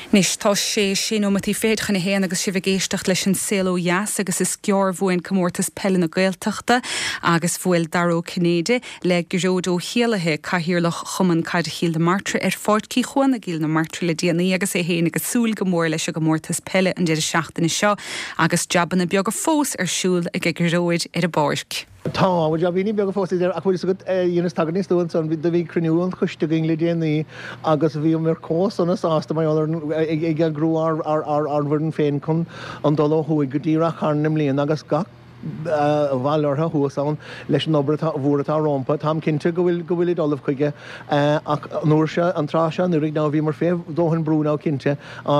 Nis tá sé sin matí féadchan na héana agus si bh géisteach leis an céó jaas agus is ceormhhain commórtas pelle na Gaeltachta agus bhfuil daró Cnéide le goródó chéalathe caithíirlach chuman caiid a chial na martra fortcí chuan na gíal na martra le déanaí agus é héana agus súl go mór leis a go mórtas pelle an deidir seachtainna seo agus jabanna beag a fós siúl ag goróid ar a báirc. Tá bhil bhíní beag fós idir a chuir go dhéananas taganníúin san bhí bhí cruúin chuiste le déanaí agus bhí mar cósanna sásta mai ag grú ar bhrin féin chun an dul thuig go dtíra charnim líon agus gach bhhailortha thuasáin leis an obair bhuatá rompa, Tá cinnte go bhfuil dolamh chuige ach nuair se an tráise nuair ná bhí mar féh dóhann brúná cinnte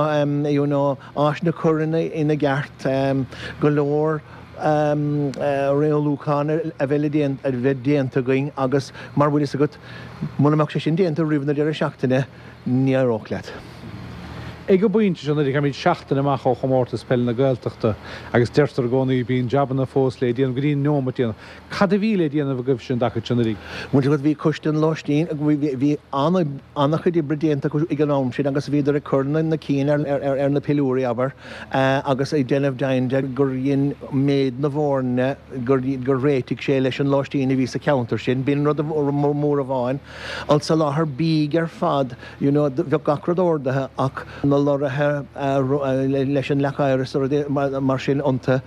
ás na churanna ina gceart go leor réolúchána a bheith déanta going agus mar bhfuil is agat munaach sé sin déanta riomhna dear a seachtainna níoch leat. Ag go buinte sin ag míid seachtainna amach ó chomórtas pelle na Gaeltachta agus deirtar gcónaí bíon jabanna fós le díana go dtíon nóma díana. Cad a bhí le díanamh go sin dacha sinnaí. Muinte go bhí costain láistín ag bhí annach chudí bredéanta ag an am sin agus bhíidir a chuna na cín ar na pilúirí aber agus é déanamh dainde gur dhéon méid na bhórne gur réitigh sé leis an láistín a ví a counter sin, bíon rud mór a bháin, an sa láthair bíg ar fad, bheith gacrad ordathe ach lorathe leis an lechair mar sin ionta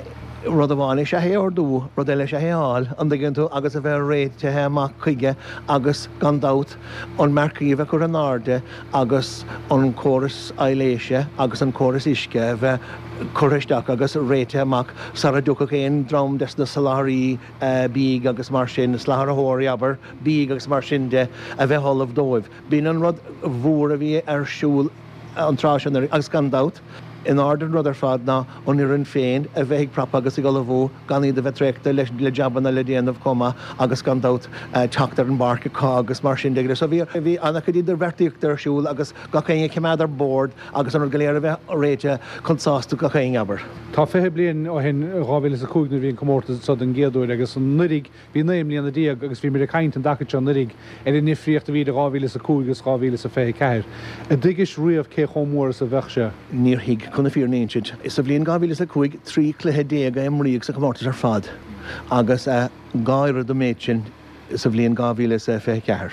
rud amháin sé héordú rud eile sé héáil an dginn tú agus a bheith réitte amach chuige agus gandát an mercaíomh chu an áde agus an córas eiléise agus an córas isce bheith choristeach agus réite amach sa a dúcha chéon drom des na saláirí bíg agus mar sin na sláthairí aber bíg agus mar sin de a bheith tholamh dóibh. Bín an rud mhór a bhí ar siúl an tráisian agus gandát in áidir rud ar fad ná an iarn féin a bheith prap agus i go bhó gan iad a bheith tréachta le jabanna le déanamh comma agus gandát teachtar an barca cá agus mar sin deagre. So bhí anna chu idir vertíocht ar siúil agus gachéine ceimead ar bord agus an galéir a bheith réite chusáú gachéin aber. Tá fethe blion ó hen rábhílas a cúgna bhíon commórtas sa an géadúir agus an nurig bhí naim líonna díag agus bhí mar a caiint an dacha an nurig ar in nifriocht a bhí rábhílas a cúgus rábhílas a fethe ceir. A digus riamh cé chomór sa bheitse. Níor hiig chuna fíornéinsid. Is a bblion gábhílas a chuig trí cluthe déag imríoh sa commórtas ar fad agus gáire do méid sin is a bblion gábhílas a fethe ceir.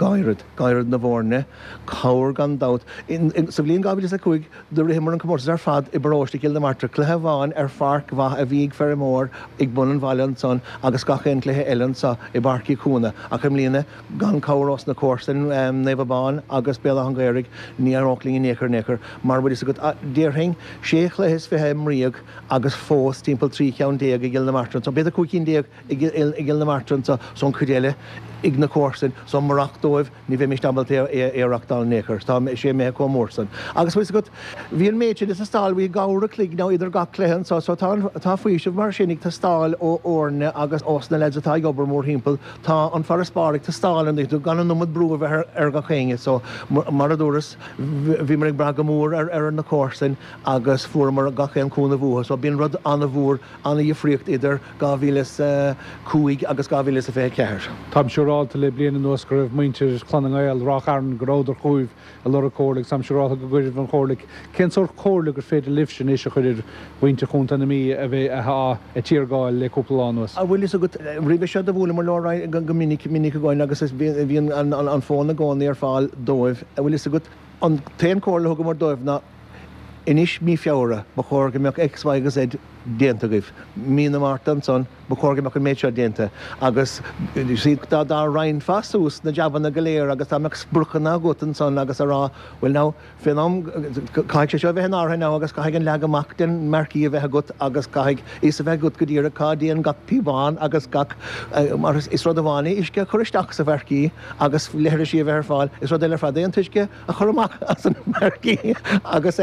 Gairid na bhórne, cáir gandát. Sa bblion gábhílas a chuig do réimar an commórtas ar fad i bróiste cil na martra cluthe bháin ar farc bhaith a bhíg fer mór ag bun an bhailean son agus gachéon cluthe eilean sa i barcí cúna a chum líana gan cáirás na cóirsan nebhbáin agus béla an gairig ní arócling i néchar mar bud is a go déirthing sé chluthis fethe mríoch agus fós timppel 3 ceann déag i gil na martran. So beidir cúcín déag i gil na martran son chudéile ag na cóirsan son marachtóibh ní bheith mistambalta éireachtáil néchar, tá sé mé commórsan. Agus bhuiis go bhíon méid is a stáil bhí gára clig ná idir ga léhan tá faoisih mar sinnig tá stáil ó orne agus osna le atá gobar mór himppel tá an far spáric tá stálan tú gan an numad brú bheit ar ga chéine, so mar a dúras bhí mar ag braga mór ar na cóirsan agus fuair mar gachéan cúna bhuatha, so bíon rud anna bhór anna dhíomhríocht idir gábhílas cúig agus gábhílas a fé ceir. Tá seúráilta le bliana nuas go raibh muintir chlanang éil racharn goráidir chuimh a lura cóirlaigh sam seúráilta go gaiidir an chóirlaigh. Cén sort cóirlaigh gur féidir libh sin is a chuidir muinte chunta na mí a bheith a tíorgáil le cúplaánuas. A bhfuil is a go rih se a bhla mar láráid go minic gáin agus bhíon an fóna gáinnaí ar fáil dóibh. A bhfuil is a go an taon cóirla go mar dóibh ná inis mí feabhra ba chóir go meach exhaige Z déanta goibh. Mína Martin son ba chóir go meach an méid déanta agus si dá rain fasús na jaban na galéir agus tá meach spruchan na gotan son agus ará bhfuil ná finam caiic seo bheith átha ná agus caiig an legamach den mercií a bheith gut agus caiig is a bheith gut go dtíar a cádíon gach pibáin agus gach mar is rud amháinna isce choristeach sa bhercií agus leir sí a bheith fáil is rud eile fad éon tuisce a chormach as an mercií agus a bheith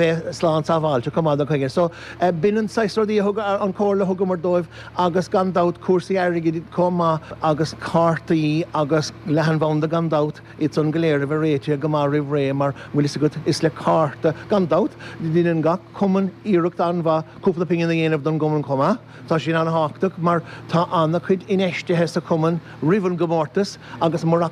bheith slán sáháilte cumáda chuige. So binnen 6 rodí an cóla thugam mar dóibh agus gandát cuasaí airigid comá agus cartaí agus lehan bhanda gandát it's an goléir bh réite go mar rih ré mar bhfuil is go is le carta gandát dín ga cuman íirecht anmha cúpla pingin na dhéanamh don goman comá tá sin an háach mar tá anna chuid inéiste hesa cuman rihan gomórtas agus muna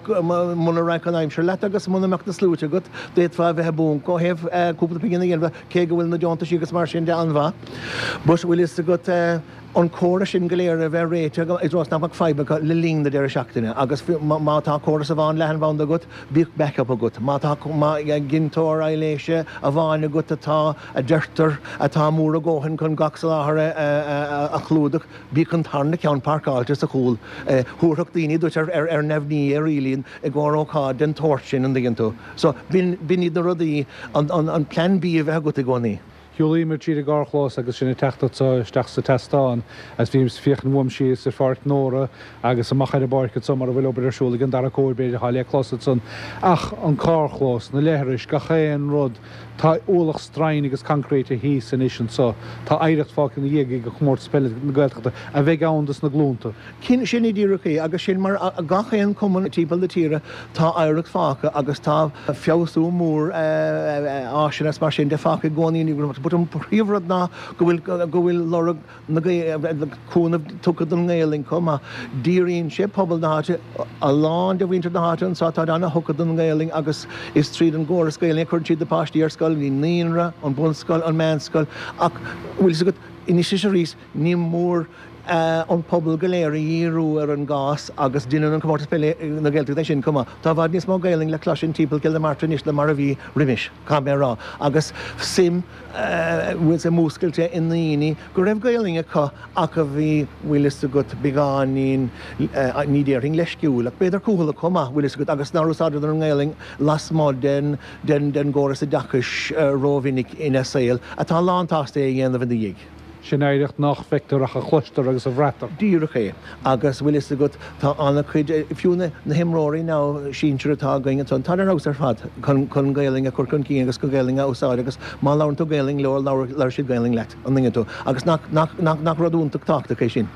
ra an aimimseir le agus muna meach na slúte go déitfa bheit bún go heh cúpla pingin na dhéanamh cé go bhfuil na deonta sigus mar sin de anmha. Bus bhfuil is go an córa sin goléir a bheith réite is rás nach feibe le lína de seachtainine, agus mátá córas a bháin lehan bhanda gut bí backup a gut. Mátá gintóir éiléise a bháinna gut atá a deirtar atá múra ggóhann chun gach láthre a chlúdach bí chun tarna ceann parkáilte a chúl. Thúthach daoine dúirt ar nefhníí a rilíonn i gcóráá den toirt sin an dhéantú. So bin iad na rudaí an plan bí a bheith gut i gcónaí. Hiúlaí mar tíad a gárchlás agus sinna teachtatá isteach sa testáin as bhím fiochan bhm si sa fart nóra agus a machchaid a barcad mar a bhfuil obair arsúla an dar a cóirbéidir háile chlosad san ach an cárchlás na leithris go chéan rud tá ólach strain agus concrete hí san isan so tá éirecht fácin na dhéige go chmórt spell na gailteachta a bheith andas na glúnta. Cin sin í ddírachaí agus sin mar a gachéan cuman tíbal de tíre tá éirecht fácha agus tá feabhsú mór áisinas mar sin de fácha gcónaí but an príomhrad ná go bhfuil lorug na cúnamh tucad an ngéling cuma díríonn sé pobl náte a lán de bhhaintear náte an sátá anna thucad an ngéling agus is tríd an ggóras scéling chuir siad de páistí ar scoil ní níonra an bunscoil an meanscoil ach bhfuil sa go inis sé rís ní mór an pobl goléir íú ar an gás agus duine an cummórtas pele na ggéilteachta sin cuma. Tá bhd níos mó gailing le clasin timppla cil marta níos le mar a bhí rimis camerará agus sim bhfuil sé múscailte in naoine go raibh gailinge chu ach a bhí bhfuil go beáín ní déirring leisciúil ach beidir cúla cuma bhfuil go agus náúsáidir an gailing las má den ggóras a dachas róvinnig ina saoil atá lántásta dhéanamh na dhéig. Sin éirecht nach fectorach a chluistear agus a bhreatar. Díraché agus bhfuil is go tá anna chuid fiúna na himróí ná síintear atá gaine tún tá agus ar fad chun gailing a chur chun cí agus go gailing úsáid agus má lán tú gailing leir si gailing leit an dingin tú agus nach radúntaach táachta é sin.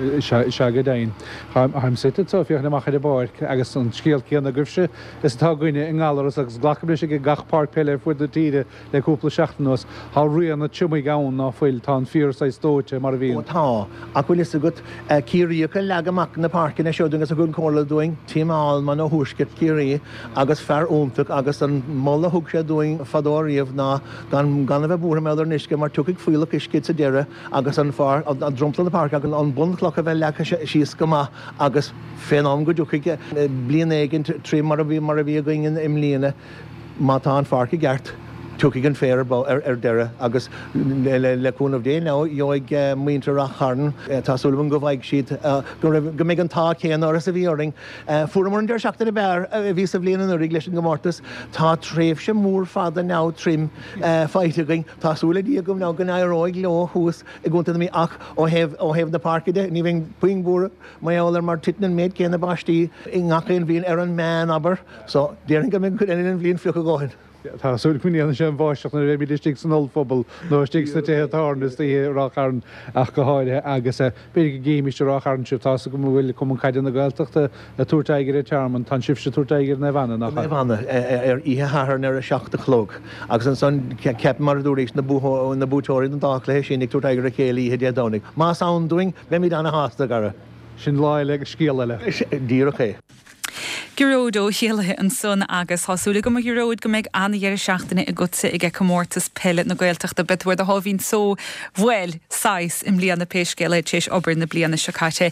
Se go dain. Chaim sitid so fioch na machchaid a báir agus an scéal céan na gubse is tá gcuine in gálas agus glacabli sé gach park peile fuid do tíide le cúpla seachtanos há rian na tiúmaí gán ná foiil tá an fíor sa stóite mar a bhíon. Tá a bhfuil is go cííocha legamach na parkin a seúing agus a gunn cóla doing tíáilman ó thuúscet cíí agus fear úntaach agus an molla thug sé doing fadóíomh ná gan a bheith búra meidir nisce mar tuigh fuiile iscid sa deire agus an far a drumpla na park agus an bun a bheith lecha síos gomá agus fénám go dúchaige blian éigen trí mar a bhí a going im líana má tá an farca gceart tuigh an fér ar deire agus leúnmh dé ná joig muintear a charn tásúlaban go bhaid siad go méid an tá chéan áras a bhíorring fuair an deir seachtain na bear a bhí sa bblion an rig leis an gomórtas tá tréimh sem mór fada ná trim feiteing tásúla dí gom ná gan éróig leo hús i gúnta mí ach ó heh na parkide ní bhín puing búra maiálar mar titnan méid céanna báistí i ngachéon bhíon ar an man aber so déirn go mé chu in bhíon fiúcha gáin. Tásúil chuíanana sé bháisteach na réimi tí san olfobal nó tí na tétarnas rácharn ach go háide agus beidir géimiiste rácharn si tá go bhfuil cum caiidir na gailteachta a túrtaigeir tearman tan sibse túrtaigeir na bhana nach bhana ar ithethn ar a seachta chlog agus an san ceap mar dúéis na bútóirí an dálééis sin ag túrtaigeir a chéalaí dé dánig. Má soundúing be mí anna hásta gara. Sin láile go scéalaile. Díraché. Giródó chéalathe an son agus hasúla go giród go méid anhéar seachtainna i gutsa ag commórtas pelle na gailteachta bedfuir a háhín so bhfuil 6 im bliana péiscéile tééis obair na bliana seáte